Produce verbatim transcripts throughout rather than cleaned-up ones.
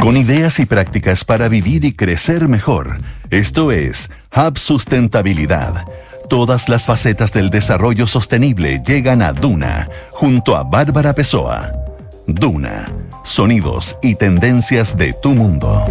con ideas y prácticas para vivir y crecer mejor. Esto es Hub Sustentabilidad. Todas las facetas del desarrollo sostenible llegan a Duna, junto a Bárbara Pessoa. Duna, sonidos y tendencias de tu mundo.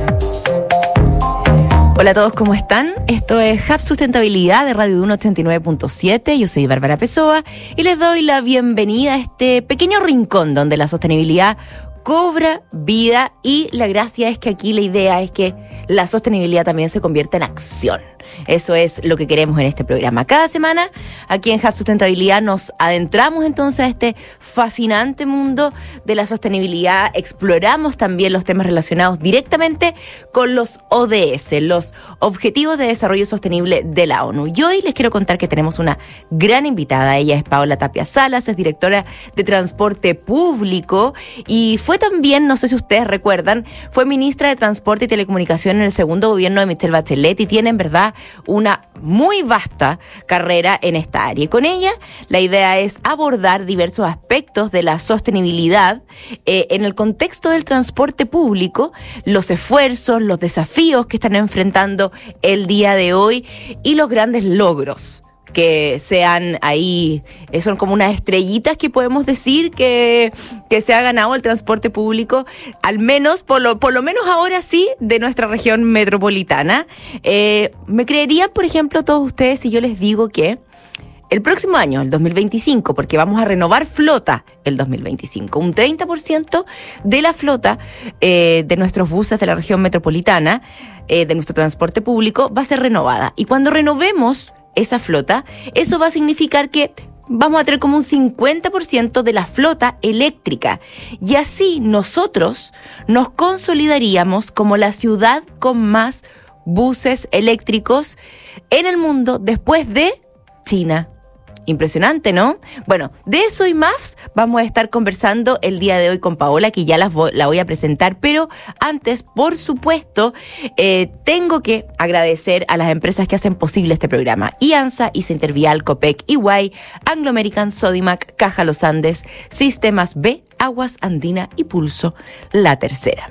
Hola a todos, ¿cómo están? Esto es Hub Sustentabilidad de Radio Duna ochenta y nueve punto siete. Yo soy Bárbara Pessoa y les doy la bienvenida a este pequeño rincón donde la sostenibilidad cobra vida, y la gracia es que aquí la idea es que la sostenibilidad también se convierta en acción. Eso es lo que queremos en este programa. Cada semana, aquí en Hub Sustentabilidad, nos adentramos entonces a este fascinante mundo de la sostenibilidad. Exploramos también los temas relacionados directamente con los O D S, los Objetivos de Desarrollo Sostenible de la ONU. Y hoy les quiero contar que tenemos una gran invitada. Ella es Paola Tapia Salas, es directora de Transporte Público y fue también, no sé si ustedes recuerdan, fue ministra de Transporte y Telecomunicación en el segundo gobierno de Michelle Bachelet y tiene en verdad una muy vasta carrera en esta área. Y con ella la idea es abordar diversos aspectos de la sostenibilidad eh, en el contexto del transporte público, los esfuerzos, los desafíos que están enfrentando el día de hoy y los grandes logros que sean ahí, son como unas estrellitas que podemos decir que, que se ha ganado el transporte público, al menos, por lo, por lo menos ahora sí, de nuestra región metropolitana. Eh, ¿Me creerían, por ejemplo, todos ustedes si yo les digo que el próximo año, el dos mil veinticinco, porque vamos a renovar flota el dos mil veinticinco, un treinta por ciento de la flota eh, de nuestros buses de la región metropolitana, eh, de nuestro transporte público, va a ser renovada? Y cuando renovemos esa flota, eso va a significar que vamos a tener como un cincuenta por ciento de la flota eléctrica. Y así nosotros nos consolidaríamos como la ciudad con más buses eléctricos en el mundo después de China. Impresionante, ¿no? Bueno, de eso y más vamos a estar conversando el día de hoy con Paola, que ya las voy, la voy a presentar, pero antes, por supuesto, eh, tengo que agradecer a las empresas que hacen posible este programa: IANSA, ISA Intervial, Copec, E Y, Anglo American, Sodimac, Caja Los Andes, Sistemas B, Aguas Andina y Pulso, La Tercera.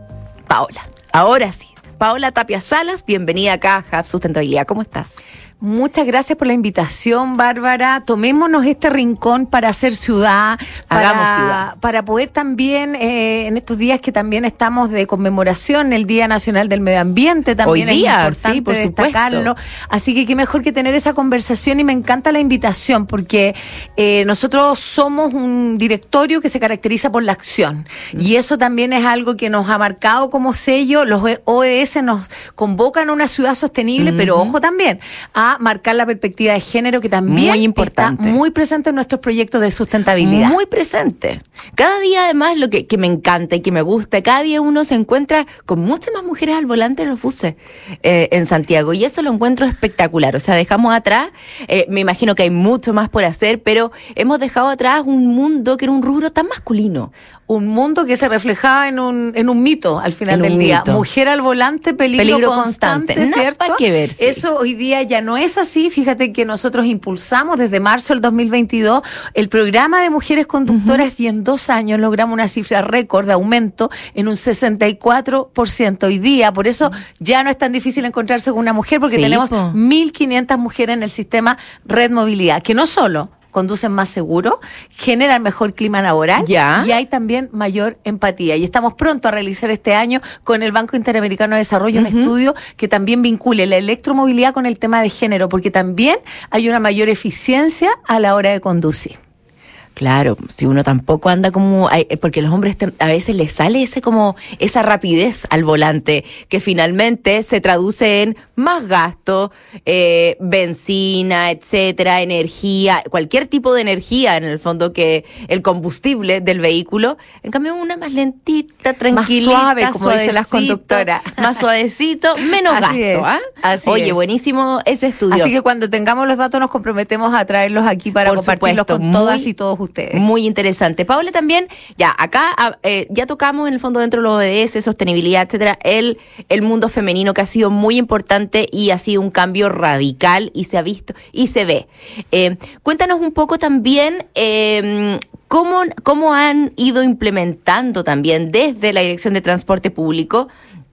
Paola, ahora sí, Paola Tapia Salas, bienvenida acá a Hub Sustentabilidad. ¿Cómo estás? Muchas gracias por la invitación, Bárbara. Tomémonos este rincón para hacer ciudad, para, Hagamos ciudad. para poder también, eh, en estos días que también estamos de conmemoración, el Día Nacional del Medio Ambiente, también Hoy día, es importante sí, por destacarlo. supuesto. Así que qué mejor que tener esa conversación, y me encanta la invitación porque eh, nosotros somos un directorio que se caracteriza por la acción, mm. y eso también es algo que nos ha marcado como sello. Los O E S nos convocan a una ciudad sostenible, mm-hmm. pero ojo también a marcar la perspectiva de género, que también muy importante, está muy presente en nuestros proyectos de sustentabilidad. Muy presente. Cada día, además, lo que, que me encanta y que me gusta, cada día uno se encuentra con muchas más mujeres al volante de los buses eh, en Santiago, y eso lo encuentro espectacular. O sea, dejamos atrás, eh, me imagino que hay mucho más por hacer, pero hemos dejado atrás un mundo que era un rubro tan masculino. Un mundo que se reflejaba en un en un mito al final del día. Mito. Mujer al volante, peligro, peligro constante, constante, ¿cierto? Nada que ver, sí. Eso hoy día ya no es así. Fíjate que nosotros impulsamos desde marzo del dos mil veintidós el programa de mujeres conductoras, uh-huh. y en dos años logramos una cifra récord de aumento en un sesenta y cuatro por ciento hoy día. Por eso ya no es tan difícil encontrarse con una mujer, porque sí, tenemos po. mil quinientas mujeres en el sistema Red Movilidad, que no solo conducen más seguro, generan mejor clima laboral, ¿Ya? y hay también mayor empatía. Y estamos pronto a realizar este año con el Banco Interamericano de Desarrollo uh-huh. un estudio que también vincule la electromovilidad con el tema de género, porque también hay una mayor eficiencia a la hora de conducir. Claro, si uno tampoco anda como, porque a los hombres a veces les sale ese como esa rapidez al volante que finalmente se traduce en más gasto, eh, benzina, etcétera, energía, cualquier tipo de energía en el fondo que el combustible del vehículo. En cambio, una más lentita, tranquilita, más suave, como dicen las conductoras, más suavecito, menos Así gasto. ¿Ah? Así Oye, es. Buenísimo ese estudio. Así que cuando tengamos los datos nos comprometemos a traerlos aquí para Por compartirlos supuesto, con muy, todas y todos ustedes. Muy interesante. Paola, también, ya, acá eh, ya tocamos en el fondo dentro de los O D S, sostenibilidad, etcétera, el, el mundo femenino que ha sido muy importante y ha sido un cambio radical y se ha visto y se ve. Eh, cuéntanos un poco también eh, cómo, cómo han ido implementando también desde la Dirección de Transporte Público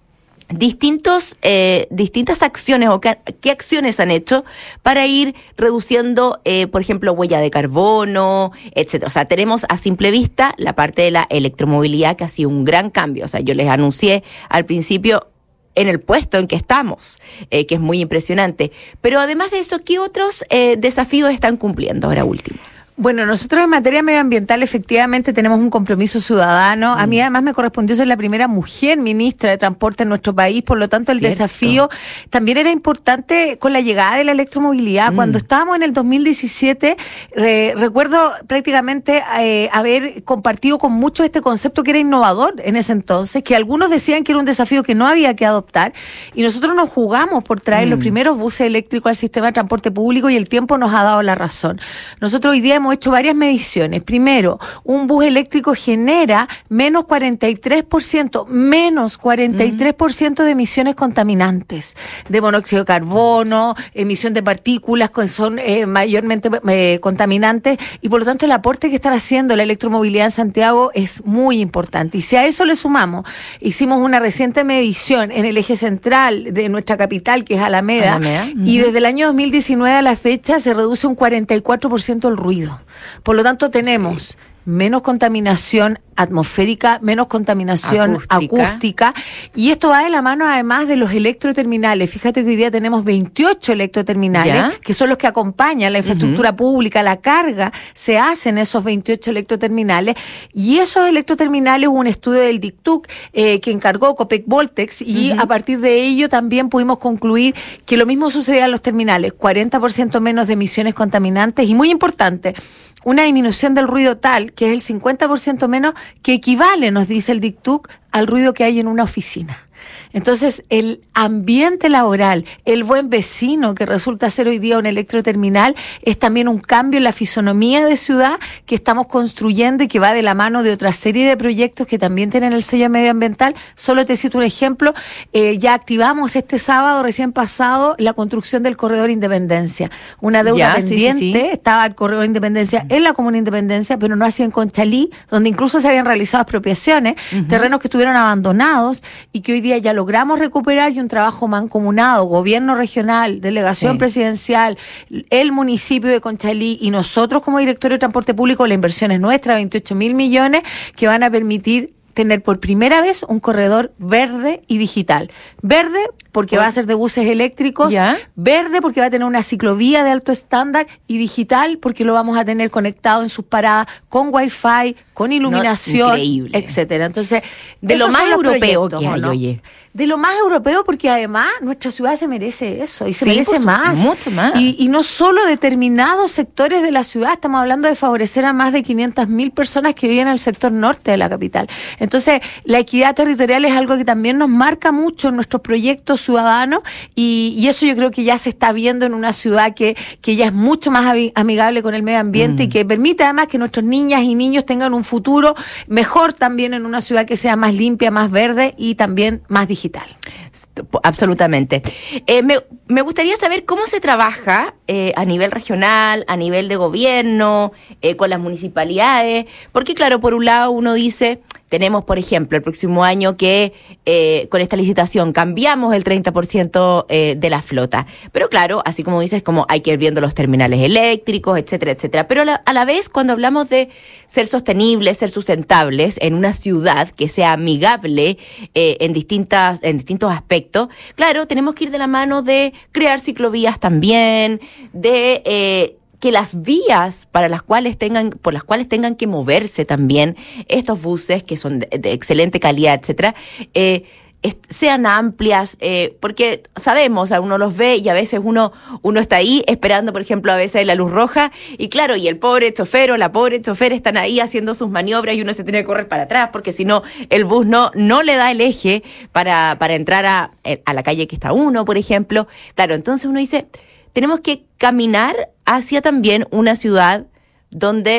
distintos eh, distintas acciones o qué, qué acciones han hecho para ir reduciendo, eh, por ejemplo, huella de carbono, etcétera. O sea, tenemos a simple vista la parte de la electromovilidad que ha sido un gran cambio. O sea, yo les anuncié al principio en el puesto en que estamos, eh, que es muy impresionante. Pero además de eso, ¿qué otros eh, desafíos están cumpliendo ahora último? Bueno, nosotros en materia medioambiental efectivamente tenemos un compromiso ciudadano. A mí además me correspondió ser la primera mujer ministra de Transporte en nuestro país, por lo tanto el Cierto. desafío también era importante con la llegada de la electromovilidad. Mm. Cuando estábamos en el dos mil diecisiete, eh, recuerdo prácticamente eh, haber compartido con muchos este concepto que era innovador en ese entonces, que algunos decían que era un desafío que no había que adoptar, y nosotros nos jugamos por traer mm. los primeros buses eléctricos al sistema de transporte público y el tiempo nos ha dado la razón. Nosotros hoy día hemos hecho varias mediciones. Primero, un bus eléctrico genera menos cuarenta y tres por ciento, menos cuarenta y tres por ciento de emisiones contaminantes, de monóxido de carbono, emisión de partículas que son eh, mayormente eh, contaminantes, y por lo tanto el aporte que está haciendo la electromovilidad en Santiago es muy importante. Y si a eso le sumamos, hicimos una reciente medición en el eje central de nuestra capital, que es Alameda, Alameda. Uh-huh. Y desde el año dos mil diecinueve a la fecha se reduce un cuarenta y cuatro por ciento el ruido. Por lo tanto, tenemos sí. menos contaminación atmosférica, menos contaminación acústica. acústica, y esto va de la mano además de los electroterminales. Fíjate que hoy día tenemos veintiocho electroterminales, ¿ya? Que son los que acompañan la infraestructura uh-huh. pública, la carga se hace en esos veintiocho electroterminales, y esos electroterminales, hubo un estudio del DICTUC eh, que encargó Copec Voltex, y uh-huh. a partir de ello también pudimos concluir que lo mismo sucedía en los terminales, cuarenta por ciento menos de emisiones contaminantes, y muy importante, una disminución del ruido tal, que es el cincuenta por ciento menos, que equivale, nos dice el DICTUC, al ruido que hay en una oficina. Entonces, el ambiente laboral, el buen vecino que resulta ser hoy día un electroterminal, es también un cambio en la fisonomía de ciudad que estamos construyendo y que va de la mano de otra serie de proyectos que también tienen el sello medioambiental. Solo te cito un ejemplo, eh, ya activamos este sábado recién pasado la construcción del Corredor Independencia, una deuda ya, pendiente, sí, sí, sí. Estaba el Corredor Independencia en la Comuna Independencia, pero no así en Conchalí, donde incluso se habían realizado expropiaciones, uh-huh. terrenos que estuvieron abandonados y que hoy día ya logramos recuperar, y un trabajo mancomunado, gobierno regional, delegación sí. presidencial, el municipio de Conchalí y nosotros como directorio de transporte público, la inversión es nuestra, veintiocho mil millones, que van a permitir tener por primera vez un corredor verde y digital. Verde porque va a ser de buses eléctricos, ¿ya? Verde porque va a tener una ciclovía de alto estándar, y digital porque lo vamos a tener conectado en sus paradas con wifi, con iluminación, no, etcétera. Entonces, de lo más europeo que hay, ¿no? Oye. De lo más europeo, porque además nuestra ciudad se merece eso, y se sí, merece más. Mucho más. Y, y no solo determinados sectores de la ciudad, estamos hablando de favorecer a más de quinientas mil personas que viven en el sector norte de la capital. Entonces, la equidad territorial es algo que también nos marca mucho en nuestros proyectos ciudadanos, y, y eso yo creo que ya se está viendo en una ciudad que, que ya es mucho más amigable con el medio ambiente, mm. y que permite además que nuestras niñas y niños tengan un futuro mejor también en una ciudad que sea más limpia, más verde y también más digital. Digital. Absolutamente. Eh, me, me gustaría saber cómo se trabaja eh, a nivel regional, a nivel de gobierno, eh, con las municipalidades, porque claro, por un lado uno dice, tenemos por ejemplo el próximo año que eh, con esta licitación cambiamos el treinta por ciento eh, de la flota, pero claro, así como dices, como hay que ir viendo los terminales eléctricos, etcétera, etcétera, pero a la, a la vez cuando hablamos de ser sostenibles, ser sustentables en una ciudad que sea amigable eh, en distintas, en distintos aspectos, claro, tenemos que ir de la mano de crear ciclovías también, de eh, que las vías para las cuales tengan, por las cuales tengan que moverse también estos buses que son de, de excelente calidad, etcétera, eh, sean amplias, eh, porque sabemos, uno los ve y a veces uno uno está ahí esperando, por ejemplo, a veces la luz roja, y claro, y el pobre chofer o la pobre chofer están ahí haciendo sus maniobras y uno se tiene que correr para atrás, porque si no, el bus no no le da el eje para, para entrar a, a la calle que está uno, por ejemplo. Claro, entonces uno dice, tenemos que caminar hacia también una ciudad donde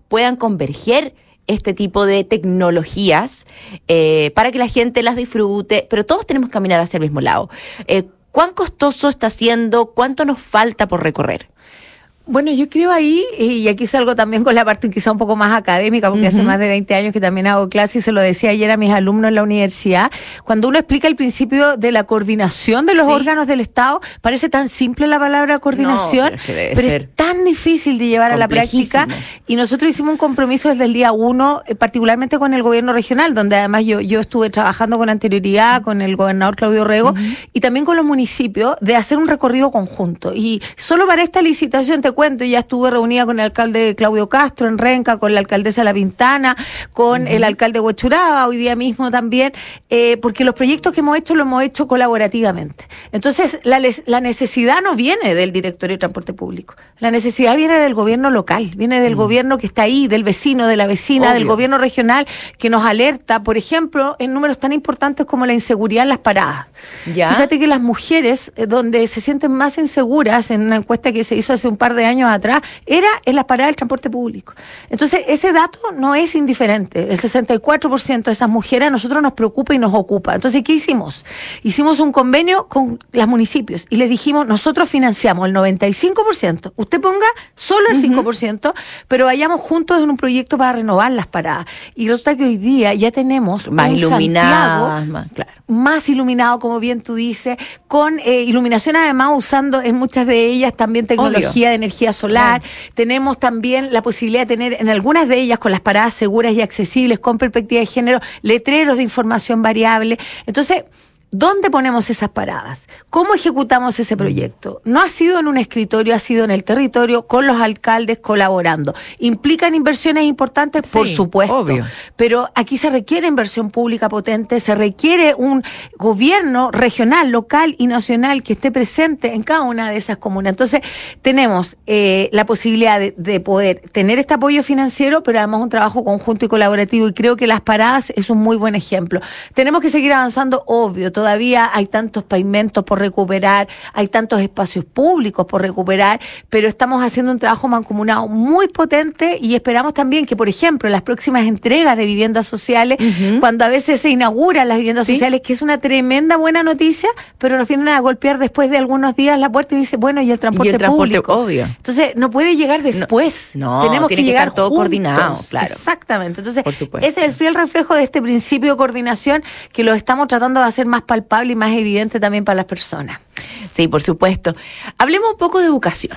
puedan converger este tipo de tecnologías eh, para que la gente las disfrute, pero todos tenemos que caminar hacia el mismo lado. Eh, ¿Cuán costoso está siendo? ¿Cuánto nos falta por recorrer? Bueno, yo creo ahí, y aquí salgo también con la parte quizá un poco más académica, porque uh-huh. hace más de veinte años que también hago clases, y se lo decía ayer a mis alumnos en la universidad, cuando uno explica el principio de la coordinación de los sí. órganos del Estado, parece tan simple la palabra coordinación, no, pero, es, que debe pero ser es tan difícil de llevar a la práctica, y nosotros hicimos un compromiso desde el día uno, eh, particularmente con el gobierno regional, donde además yo, yo estuve trabajando con anterioridad con el gobernador Claudio Rego, uh-huh. y también con los municipios, de hacer un recorrido conjunto, y solo para esta licitación te cuento, ya estuve reunida con el alcalde Claudio Castro en Renca, con la alcaldesa La Pintana, con uh-huh. el alcalde Huechuraba, hoy día mismo también, eh, porque los proyectos que hemos hecho los hemos hecho colaborativamente. Entonces, la, la necesidad no viene del Directorio de Transporte Público, la necesidad viene del gobierno local, viene del uh-huh. gobierno que está ahí, del vecino, de la vecina, Obvio. del gobierno regional, que nos alerta, por ejemplo, en números tan importantes como la inseguridad en las paradas. ¿Ya? Fíjate que las mujeres, eh, donde se sienten más inseguras, en una encuesta que se hizo hace un par de años atrás, era en las paradas del transporte público. Entonces, ese dato no es indiferente. El sesenta y cuatro por ciento de esas mujeres a nosotros nos preocupa y nos ocupa. Entonces, ¿qué hicimos? Hicimos un convenio con los municipios y les dijimos, nosotros financiamos el noventa y cinco por ciento. Usted ponga solo el cinco por ciento, uh-huh. pero vayamos juntos en un proyecto para renovar las paradas. Y resulta que hoy día ya tenemos más iluminadas, más, claro. más iluminado, como bien tú dices, con eh, iluminación además usando en muchas de ellas también tecnología Obvio. de energía solar. Claro. Tenemos también la posibilidad de tener en algunas de ellas, con las paradas seguras y accesibles, con perspectiva de género, letreros de información variable. Entonces, ¿dónde ponemos esas paradas? ¿Cómo ejecutamos ese proyecto? No ha sido en un escritorio, ha sido en el territorio, con los alcaldes colaborando. ¿Implican inversiones importantes? Sí, por supuesto. Obvio. Pero aquí se requiere inversión pública potente, se requiere un gobierno regional, local y nacional que esté presente en cada una de esas comunas. Entonces, tenemos eh, la posibilidad de, de poder tener este apoyo financiero, pero además un trabajo conjunto y colaborativo, y creo que las paradas es un muy buen ejemplo. Tenemos que seguir avanzando, obvio. Todavía hay tantos pavimentos por recuperar, hay tantos espacios públicos por recuperar, pero estamos haciendo un trabajo mancomunado muy potente, y esperamos también que, por ejemplo, las próximas entregas de viviendas sociales, uh-huh. cuando a veces se inauguran las viviendas ¿Sí? sociales, que es una tremenda buena noticia, pero nos vienen a golpear después de algunos días la puerta y dice, bueno, y el transporte, y el transporte público. Obvio. Entonces, no puede llegar después. No, no tenemos tiene que, que llegar estar todo juntos. coordinado, claro. Exactamente. Entonces, por supuesto. ese es el fiel reflejo de este principio de coordinación, que lo estamos tratando de hacer más palpable y más evidente también para las personas. Sí, por supuesto. Hablemos un poco de educación.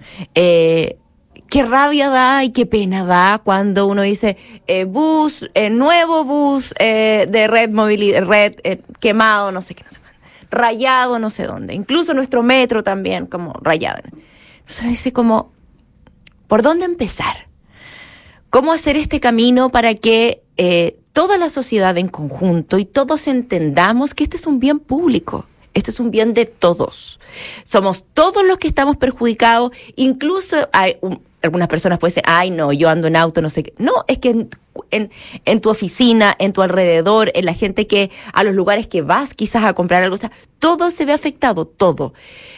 Eh, qué rabia da y qué pena da cuando uno dice eh, bus, eh, nuevo bus eh, de red movilidad, red eh, quemado, no sé qué, no sé qué, rayado, no sé dónde. Incluso nuestro metro también como rayado. Entonces uno dice como, ¿por dónde empezar? ¿Cómo hacer este camino para que eh, toda la sociedad en conjunto y todos entendamos que este es un bien público? Este es un bien de todos. Somos todos los que estamos perjudicados. Incluso hay un, algunas personas pueden decir, ay no, yo ando en auto, no sé qué. No, es que en, en, en tu oficina, en tu alrededor, en la gente que, a los lugares que vas quizás a comprar algo, o sea, todo se ve afectado, todo.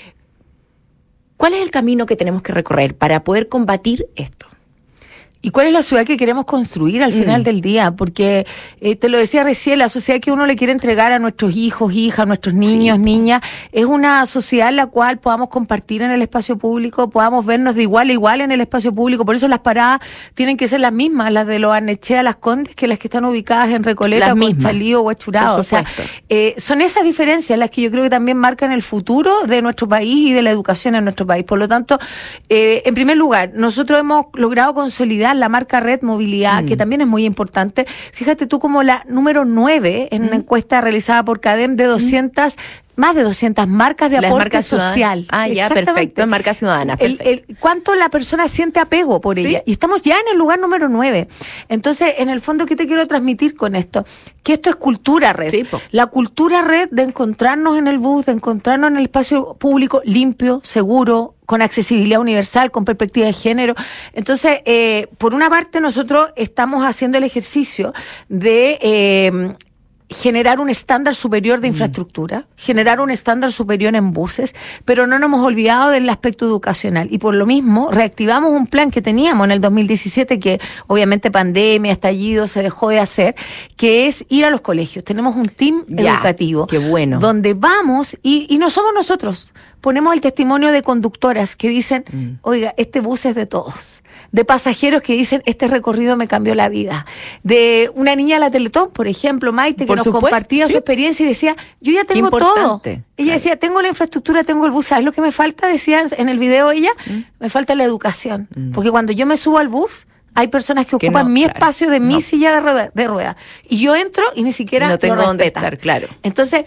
¿Cuál es el camino que tenemos que recorrer para poder combatir esto? ¿Y cuál es la ciudad que queremos construir al final mm. del día? Porque, eh, te lo decía recién, la sociedad que uno le quiere entregar a nuestros hijos, hijas, a nuestros niños, sí. niñas, es una sociedad en la cual podamos compartir en el espacio público, podamos vernos de igual a igual en el espacio público. Por eso las paradas tienen que ser las mismas, las de los Arnechea, Las Condes, que las que están ubicadas en Recoleta, Conchalí o Huechuraba. O sea, eh, son esas diferencias las que yo creo que también marcan el futuro de nuestro país y de la educación en nuestro país. Por lo tanto, eh, en primer lugar, nosotros hemos logrado consolidar la marca Red Movilidad, mm. que también es muy importante. Fíjate tú como la número nueve en mm. una encuesta realizada por CADEM de doscientas, mm. más de doscientas marcas de Las aporte marcas social. Ah, ya, perfecto, en marcas ciudadanas. El, el, ¿Cuánto la persona siente apego por ¿Sí? ella? Y estamos ya en el lugar número nueve. Entonces, en el fondo, ¿qué te quiero transmitir con esto? Que esto es cultura red. Sí, la cultura red de encontrarnos en el bus, de encontrarnos en el espacio público limpio, seguro, con accesibilidad universal, con perspectiva de género. Entonces, eh, por una parte, nosotros estamos haciendo el ejercicio de... Eh, generar un estándar superior de infraestructura, mm. generar un estándar superior en buses, pero no nos hemos olvidado del aspecto educacional. Y por lo mismo, reactivamos un plan que teníamos en el dos mil diecisiete, que obviamente pandemia, estallido, se dejó de hacer, que es ir a los colegios. Tenemos un team ya, educativo. Qué bueno. Donde vamos, y, y no somos nosotros. Ponemos el testimonio de conductoras que dicen, mm. oiga, este bus es de todos. De pasajeros que dicen, este recorrido me cambió la vida. De una niña de la Teletón, por ejemplo, Maite, que por nos supuesto, compartía sí. su experiencia y decía, yo ya tengo todo. Ella claro. decía, tengo la infraestructura, tengo el bus. ¿Sabes lo que me falta? Decía en el video ella, mm. me falta la educación. Mm. Porque cuando yo me subo al bus, hay personas que, que ocupan no, mi claro. espacio de mi no. silla de rueda, de rueda. Y yo entro y ni siquiera no tengo dónde estar, claro. Entonces,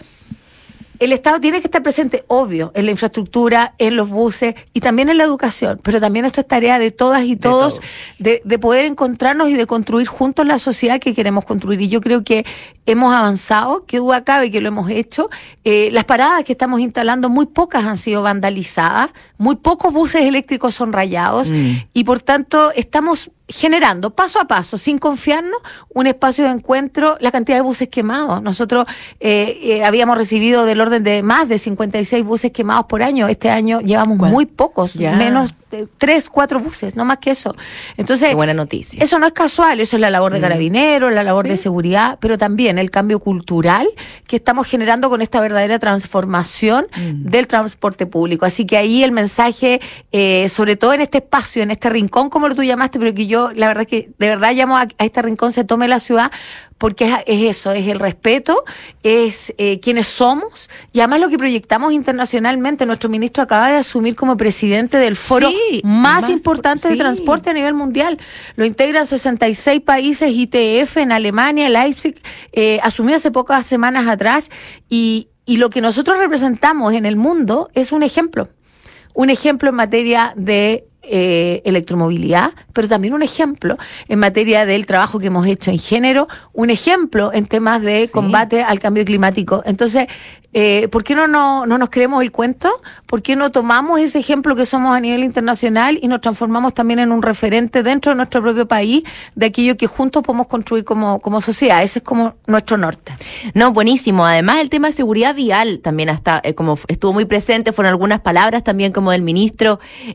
el Estado tiene que estar presente, obvio, en la infraestructura, en los buses y también en la educación, pero también esto es tarea de todas y todos, de, todos. de, de poder encontrarnos y de construir juntos la sociedad que queremos construir. Y yo creo que hemos avanzado, que duda cabe que lo hemos hecho. Eh, las paradas que estamos instalando, muy pocas han sido vandalizadas, muy pocos buses eléctricos son rayados mm. y por tanto estamos generando paso a paso, sin confiarnos, un espacio de encuentro. La cantidad de buses quemados. Nosotros eh, eh, habíamos recibido del orden de más de cincuenta y seis buses quemados por año. Este año llevamos ¿Cuál? muy pocos, ya. menos de tres, cuatro buses, no más que eso. Entonces, qué buena noticia. Eso no es casual, eso es la labor de mm. carabineros, la labor ¿Sí? de seguridad, pero también el cambio cultural que estamos generando con esta verdadera transformación mm. del transporte público. Así que ahí el mensaje, eh, sobre todo en este espacio, en este rincón, como lo tú llamaste, pero que yo, la verdad es que de verdad llamo a, a este rincón Se Tome la Ciudad, porque es, es eso, es el respeto, es eh, quienes somos, y además lo que proyectamos internacionalmente. Nuestro ministro acaba de asumir como presidente del foro sí, más, más importante sí. de transporte a nivel mundial. Lo integran sesenta y seis países, I T F en Alemania, Leipzig, eh, asumió hace pocas semanas atrás, y, y lo que nosotros representamos en el mundo es un ejemplo. Un ejemplo en materia de Eh, electromovilidad, pero también un ejemplo en materia del trabajo que hemos hecho en género, un ejemplo en temas de sí. combate al cambio climático. Entonces, eh, ¿por qué no, no, no nos creemos el cuento? ¿Por qué no tomamos ese ejemplo que somos a nivel internacional y nos transformamos también en un referente dentro de nuestro propio país de aquello que juntos podemos construir como, como sociedad? Ese es como nuestro norte. No, buenísimo. Además, el tema de seguridad vial también hasta, eh, como estuvo muy presente, fueron algunas palabras también como del ministro,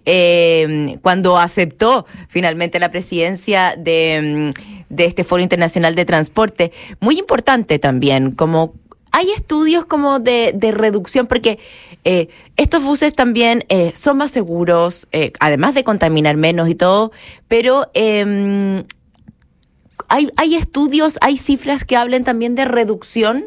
eh, cuando aceptó finalmente la presidencia de, de este Foro Internacional de Transporte. Muy importante también, como hay estudios como de, de reducción, porque eh, estos buses también eh, son más seguros, eh, además de contaminar menos y todo, pero eh, hay, hay estudios, hay cifras que hablen también de reducción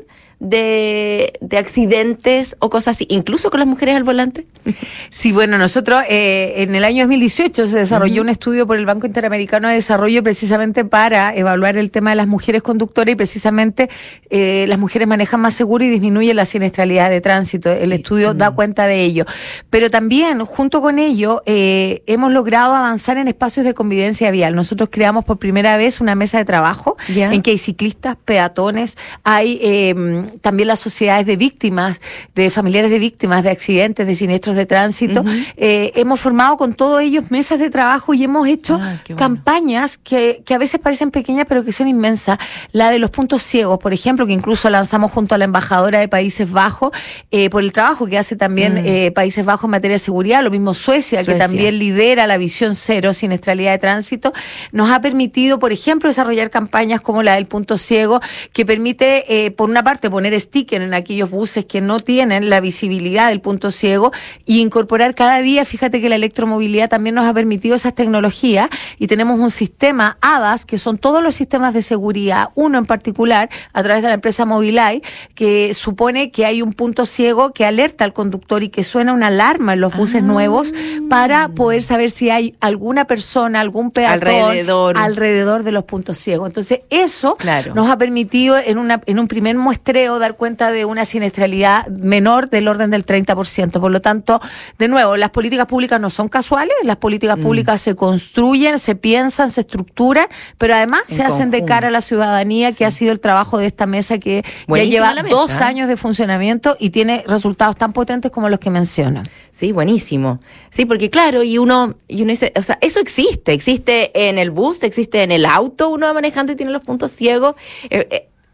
de, de accidentes o cosas así, incluso con las mujeres al volante. Sí, bueno, nosotros eh, en el año dos mil dieciocho se desarrolló uh-huh. un estudio por el Banco Interamericano de Desarrollo precisamente para evaluar el tema de las mujeres conductoras, y precisamente eh, las mujeres manejan más seguro y disminuyen la siniestralidad de tránsito. El estudio uh-huh. da cuenta de ello. Pero también, junto con ello, eh, hemos logrado avanzar en espacios de convivencia vial. Nosotros creamos por primera vez una mesa de trabajo yeah. en que hay ciclistas, peatones, hay eh, también las sociedades de víctimas, de familiares de víctimas de accidentes, de siniestros de tránsito. Uh-huh. Eh, hemos formado con todos ellos mesas de trabajo y hemos hecho ah, bueno. campañas que, que a veces parecen pequeñas pero que son inmensas. La de los puntos ciegos, por ejemplo, que incluso lanzamos junto a la embajadora de Países Bajos, eh, por el trabajo que hace también mm. eh, Países Bajos en materia de seguridad. Lo mismo Suecia, Suecia, que también lidera la visión cero, siniestralidad de tránsito. Nos ha permitido, por ejemplo, desarrollar campañas como la del punto ciego, que permite, eh, por una parte, poner sticker en aquellos buses que no tienen la visibilidad del punto ciego, y incorporar cada día. Fíjate que la electromovilidad también nos ha permitido esas tecnologías, y tenemos un sistema A D A S, que son todos los sistemas de seguridad, uno en particular, a través de la empresa Mobileye, que supone que hay un punto ciego que alerta al conductor y que suena una alarma en los buses ah. nuevos para poder saber si hay alguna persona, algún peatón alrededor, alrededor de los puntos ciegos. Entonces, eso claro. nos ha permitido en una en un primer muestreo dar cuenta de una siniestralidad menor del orden del treinta por ciento. Por lo tanto, de nuevo, las políticas públicas no son casuales, las políticas mm. públicas se construyen, se piensan, se estructuran, pero además en se conjunto. hacen de cara a la ciudadanía, sí. que ha sido el trabajo de esta mesa que buenísima ya lleva dos años de funcionamiento y tiene resultados tan potentes como los que mencionan. Sí, buenísimo. Sí, porque claro, y uno, y uno dice, o sea, eso existe, existe en el bus, existe en el auto, uno va manejando y tiene los puntos ciegos. Eh, eh,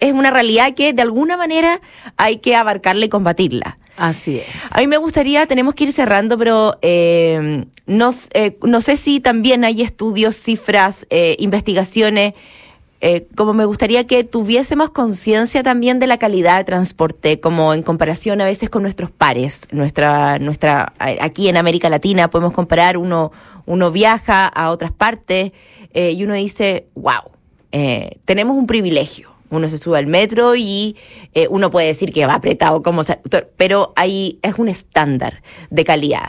es una realidad que de alguna manera hay que abarcarla y combatirla. Así es. A mí me gustaría, tenemos que ir cerrando, pero eh, no, eh, no sé si también hay estudios, cifras, eh, investigaciones, eh, como me gustaría que tuviésemos conciencia también de la calidad de transporte, como en comparación a veces con nuestros pares. Nuestra, nuestra, aquí en América Latina podemos comparar, uno, uno viaja a otras partes eh, y uno dice, wow, eh, tenemos un privilegio. Uno se sube al metro y eh, uno puede decir que va apretado, como pero ahí es un estándar de calidad.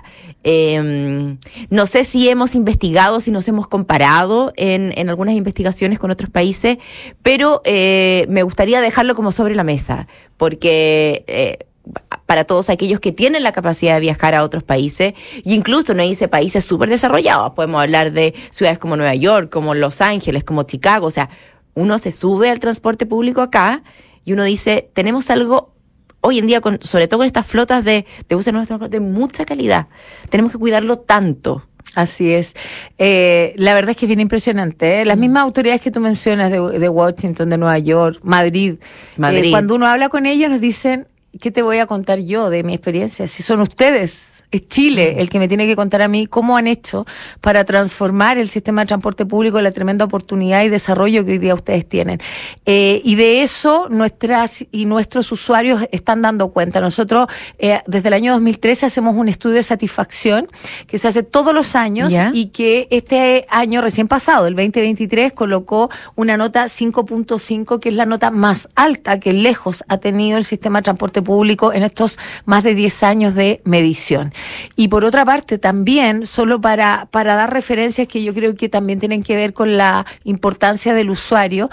Eh, no sé si hemos investigado, si nos hemos comparado en, en algunas investigaciones con otros países, pero eh, me gustaría dejarlo como sobre la mesa, porque eh, para todos aquellos que tienen la capacidad de viajar a otros países, y incluso no dice países súper desarrollados, podemos hablar de ciudades como Nueva York, como Los Ángeles, como Chicago, o sea, uno se sube al transporte público acá y uno dice, tenemos algo hoy en día, con, sobre todo con estas flotas de, de buses nuestros, de mucha calidad. Tenemos que cuidarlo tanto. Así es. Eh, la verdad es que es bien impresionante, ¿eh? Las mismas autoridades que tú mencionas de, de Washington, de Nueva York, Madrid, Madrid. Eh, cuando uno habla con ellos nos dicen, ¿qué te voy a contar yo de mi experiencia? Si son ustedes, es Chile el que me tiene que contar a mí cómo han hecho para transformar el sistema de transporte público en la tremenda oportunidad y desarrollo que hoy día ustedes tienen. Eh, y de eso nuestras y nuestros usuarios están dando cuenta. Nosotros eh, desde el año dos mil trece hacemos un estudio de satisfacción que se hace todos los años, ¿ya? Y que este año recién pasado, el veinte veintitrés, colocó una nota cinco punto cinco, que es la nota más alta que lejos ha tenido el sistema de transporte público en estos más de diez años de medición. Y por otra parte también, solo para, para dar referencias que yo creo que también tienen que ver con la importancia del usuario,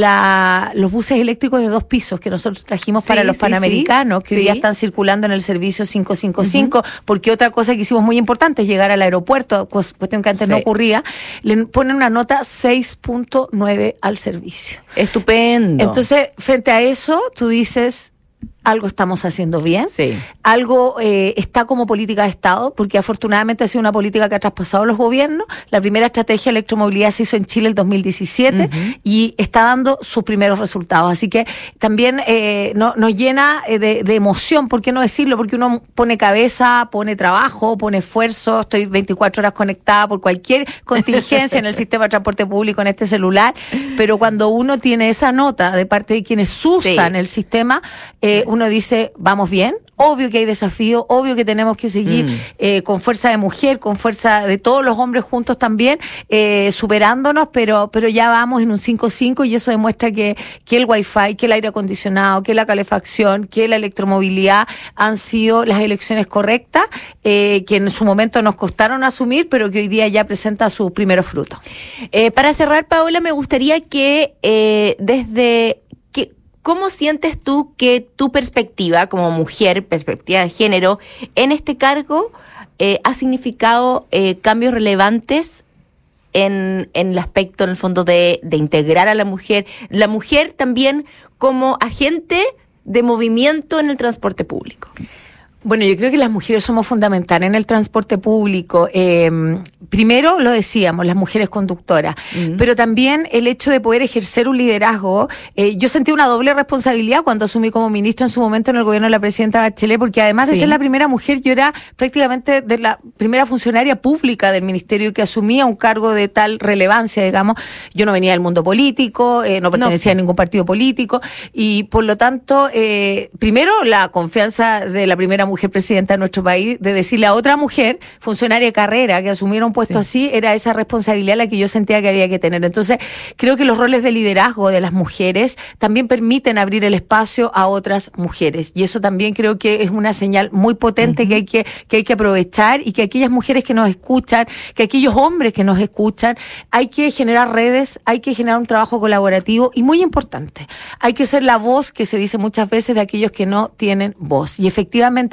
la, los buses eléctricos de dos pisos que nosotros trajimos sí, para los sí, panamericanos, sí, que hoy sí. día están circulando en el servicio cinco cinco cinco, uh-huh. porque otra cosa que hicimos muy importante es llegar al aeropuerto, cuestión que antes sí. no ocurría, le ponen una nota seis punto nueve al servicio. Estupendo. Entonces, frente a eso, tú dices, algo estamos haciendo bien, sí. algo eh, está como política de Estado, porque afortunadamente ha sido una política que ha traspasado los gobiernos. La primera estrategia de electromovilidad se hizo en Chile el dos mil diecisiete uh-huh. y está dando sus primeros resultados. Así que también eh, no, nos llena de, de emoción, ¿por qué no decirlo? Porque uno pone cabeza, pone trabajo, pone esfuerzo, estoy veinticuatro horas conectada por cualquier contingencia en el sistema de transporte público en este celular, pero cuando uno tiene esa nota de parte de quienes usan sí. el sistema, eh, uno dice, vamos bien, obvio que hay desafíos, obvio que tenemos que seguir mm. eh, con fuerza de mujer, con fuerza de todos los hombres juntos también, eh, superándonos, pero pero ya vamos en un cinco cinco y eso demuestra que, que el wifi, que el aire acondicionado, que la calefacción, que la electromovilidad han sido las elecciones correctas, eh, que en su momento nos costaron asumir, pero que hoy día ya presenta sus primeros frutos. Eh, para cerrar, Paola, me gustaría que eh, desde... ¿Cómo sientes tú que tu perspectiva como mujer, perspectiva de género, en este cargo eh, ha significado eh, cambios relevantes en, en el aspecto, en el fondo, de, de integrar a la mujer? La mujer también como agente de movimiento en el transporte público. Bueno, yo creo que las mujeres somos fundamentales en el transporte público. Eh, primero, lo decíamos, las mujeres conductoras, uh-huh. pero también el hecho de poder ejercer un liderazgo. Eh, yo sentí una doble responsabilidad cuando asumí como ministra en su momento en el gobierno de la presidenta Bachelet, porque además sí. de ser la primera mujer, yo era prácticamente de la primera funcionaria pública del ministerio que asumía un cargo de tal relevancia, digamos. Yo no venía del mundo político, eh, no pertenecía no. a ningún partido político, y por lo tanto, eh, primero, la confianza de la primera mujer presidenta de nuestro país, de decirle a otra mujer, funcionaria de carrera, que asumiera un puesto sí. así, era esa responsabilidad la que yo sentía que había que tener. Entonces, creo que los roles de liderazgo de las mujeres también permiten abrir el espacio a otras mujeres. Y eso también creo que es una señal muy potente uh-huh. que hay que, que hay que aprovechar, y que aquellas mujeres que nos escuchan, que aquellos hombres que nos escuchan, hay que generar redes, hay que generar un trabajo colaborativo, y muy importante, hay que ser la voz que se dice muchas veces de aquellos que no tienen voz. Y efectivamente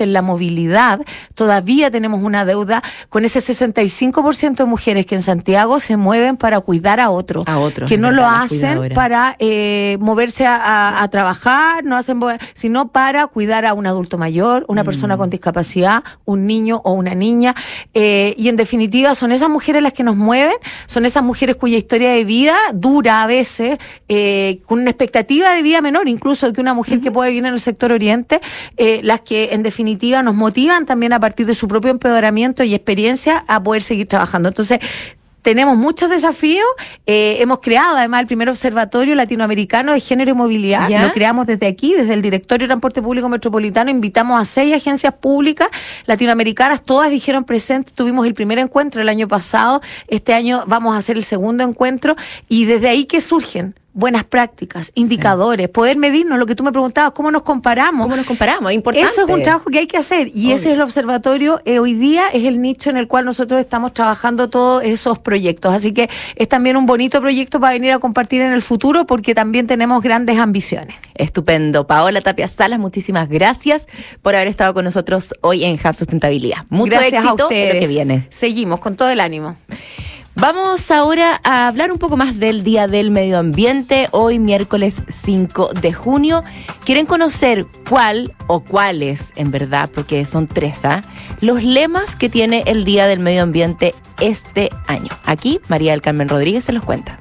en la movilidad, todavía tenemos una deuda con ese sesenta y cinco por ciento de mujeres que en Santiago se mueven para cuidar a otros, a otros que no lo hacen cuidadora. para eh, moverse a, a, a trabajar, no hacen, sino para cuidar a un adulto mayor, una mm. persona con discapacidad, un niño o una niña, eh, y en definitiva son esas mujeres las que nos mueven, son esas mujeres cuya historia de vida dura a veces, eh, con una expectativa de vida menor, incluso que una mujer uh-huh. que puede vivir en el sector oriente, eh, las que en definitiva nos motivan también a partir de su propio empoderamiento y experiencia a poder seguir trabajando. Entonces, tenemos muchos desafíos, eh, hemos creado además el primer observatorio latinoamericano de género y movilidad, ¿ya? Lo creamos desde aquí, desde el Directorio de Transporte Público Metropolitano, invitamos a seis agencias públicas latinoamericanas, todas dijeron presente, tuvimos el primer encuentro el año pasado, este año vamos a hacer el segundo encuentro, y desde ahí que surgen buenas prácticas, indicadores, sí. poder medirnos, lo que tú me preguntabas, ¿cómo nos comparamos? ¿Cómo nos comparamos? Es importante. Eso es un trabajo que hay que hacer, y Obvio. Ese es el observatorio, eh, hoy día es el nicho en el cual nosotros estamos trabajando todos esos proyectos, así que es también un bonito proyecto para venir a compartir en el futuro, porque también tenemos grandes ambiciones. Estupendo. Paola Tapia Salas, muchísimas gracias por haber estado con nosotros hoy en Hub Sustentabilidad. Mucho gracias éxito a ustedes. En lo que viene. Seguimos con todo el ánimo. Vamos ahora a hablar un poco más del Día del Medio Ambiente, hoy miércoles cinco de junio. ¿Quieren conocer cuál o cuáles, en verdad, porque son tres, ¿ah? los lemas que tiene el Día del Medio Ambiente este año? Aquí María del Carmen Rodríguez se los cuenta.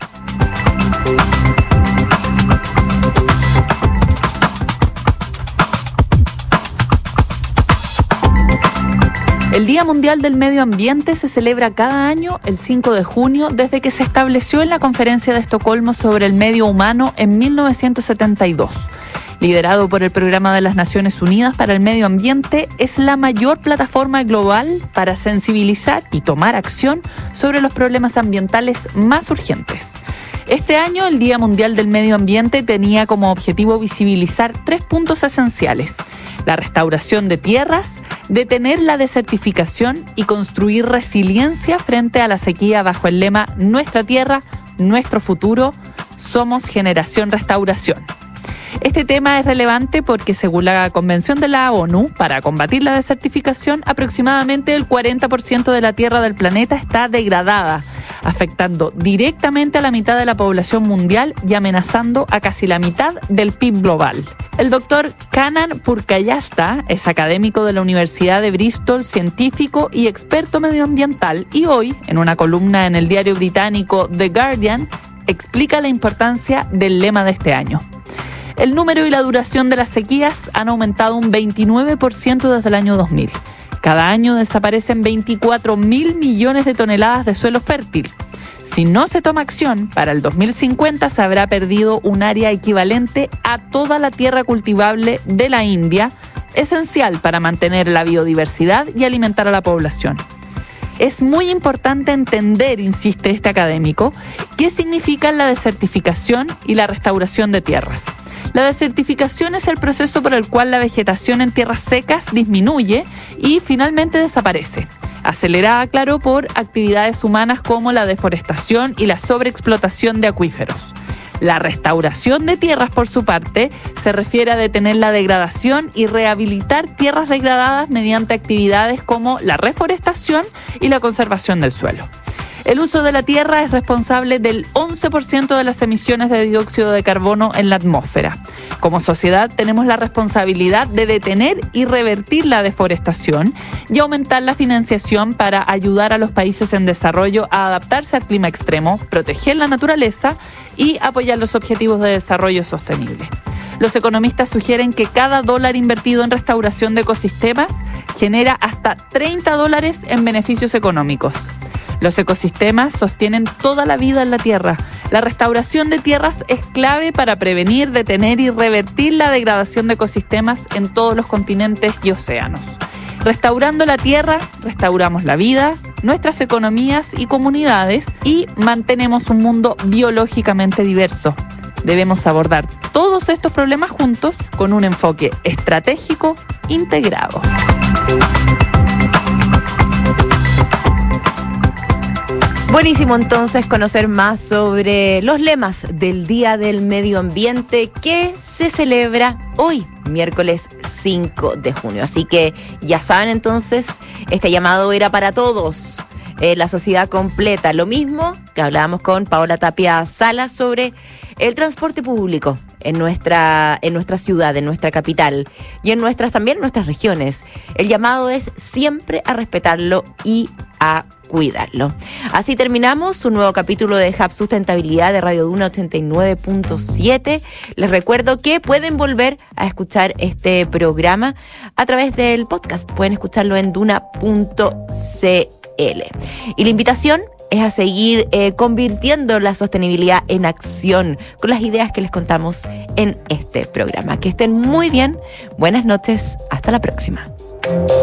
El Día Mundial del Medio Ambiente se celebra cada año el cinco de junio desde que se estableció en la Conferencia de Estocolmo sobre el Medio Humano en mil novecientos setenta y dos. Liderado por el Programa de las Naciones Unidas para el Medio Ambiente, es la mayor plataforma global para sensibilizar y tomar acción sobre los problemas ambientales más urgentes. Este año, el Día Mundial del Medio Ambiente tenía como objetivo visibilizar tres puntos esenciales: la restauración de tierras, detener la desertificación y construir resiliencia frente a la sequía bajo el lema Nuestra Tierra, Nuestro Futuro, Somos Generación Restauración. Este tema es relevante porque, según la Convención de la ONU, para combatir la desertificación, aproximadamente el cuarenta por ciento de la tierra del planeta está degradada, afectando directamente a la mitad de la población mundial y amenazando a casi la mitad del P I B global. El doctor Kannan Purkayastha es académico de la Universidad de Bristol, científico y experto medioambiental, y hoy, en una columna en el diario británico The Guardian, explica la importancia del lema de este año. El número y la duración de las sequías han aumentado un veintinueve por ciento desde el año dos mil. Cada año desaparecen veinticuatro mil millones de toneladas de suelo fértil. Si no se toma acción, para el dos mil cincuenta se habrá perdido un área equivalente a toda la tierra cultivable de la India, esencial para mantener la biodiversidad y alimentar a la población. Es muy importante entender, insiste este académico, qué significan la desertificación y la restauración de tierras. La desertificación es el proceso por el cual la vegetación en tierras secas disminuye y finalmente desaparece, acelerada, claro, por actividades humanas como la deforestación y la sobreexplotación de acuíferos. La restauración de tierras, por su parte, se refiere a detener la degradación y rehabilitar tierras degradadas mediante actividades como la reforestación y la conservación del suelo. El uso de la tierra es responsable del once por ciento de las emisiones de dióxido de carbono en la atmósfera. Como sociedad tenemos la responsabilidad de detener y revertir la deforestación y aumentar la financiación para ayudar a los países en desarrollo a adaptarse al clima extremo, proteger la naturaleza y apoyar los objetivos de desarrollo sostenible. Los economistas sugieren que cada dólar invertido en restauración de ecosistemas genera hasta treinta dólares en beneficios económicos. Los ecosistemas sostienen toda la vida en la Tierra. La restauración de tierras es clave para prevenir, detener y revertir la degradación de ecosistemas en todos los continentes y océanos. Restaurando la Tierra, restauramos la vida, nuestras economías y comunidades y mantenemos un mundo biológicamente diverso. Debemos abordar todos estos problemas juntos con un enfoque estratégico integrado. Buenísimo entonces conocer más sobre los lemas del Día del Medio Ambiente que se celebra hoy, miércoles cinco de junio. Así que ya saben entonces, este llamado era para todos, eh, la sociedad completa. Lo mismo que hablábamos con Paola Tapia Salas sobre el transporte público en nuestra, en nuestra ciudad, en nuestra capital y en nuestras también en nuestras regiones. El llamado es siempre a respetarlo y a cuidarlo. Así terminamos un nuevo capítulo de Hub Sustentabilidad de Radio Duna ochenta y nueve punto siete. Les recuerdo que pueden volver a escuchar este programa a través del podcast. Pueden escucharlo en duna punto c l. Y la invitación es a seguir eh, convirtiendo la sostenibilidad en acción con las ideas que les contamos en este programa. Que estén muy bien. Buenas noches. Hasta la próxima.